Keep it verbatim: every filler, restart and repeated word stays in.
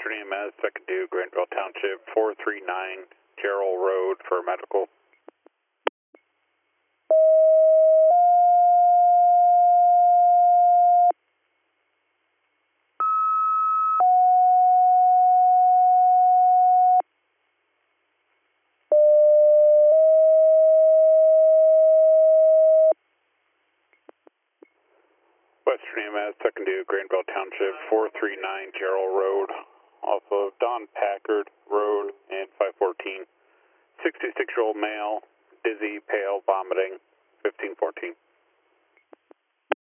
Western E M S, second due, Granville Township, four three nine Gerald Road for medical. Western E M S, second due, Granville Township, four three nine Gerald Road, off of Don Packard Road and five fourteen. sixty-six-year-old male, dizzy, pale, vomiting, fifteen fourteen.